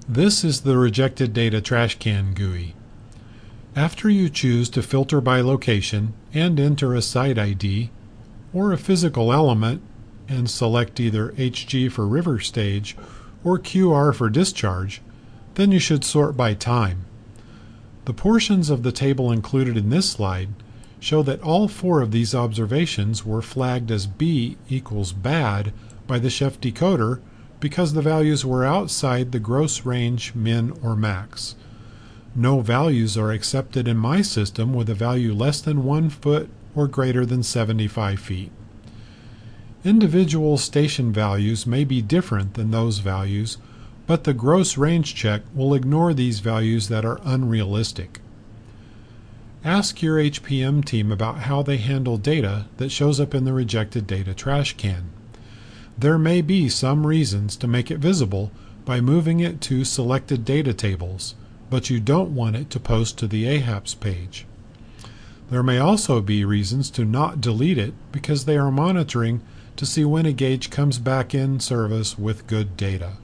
This is the Rejected Data Trash Can GUI. After you choose to filter by location and enter a site ID or a physical element and select either HG for river stage or QR for discharge, then you should sort by time. The portions of the table included in this slide show that all 4 of these observations were flagged as B equals bad by the Chef decoder because the values were outside the gross range min or max. No values are accepted in my system with a value less than 1 foot or greater than 75 feet. Individual station values may be different than those values, but the gross range check will ignore these values that are unrealistic. Ask your HPM team about how they handle data that shows up in the Rejected Data Trash Can. There may be some reasons to make it visible by moving it to Selected Data Tables, but you don't want it to post to the AHAPS page. There may also be reasons to not delete it because they are monitoring to see when a gauge comes back in service with good data.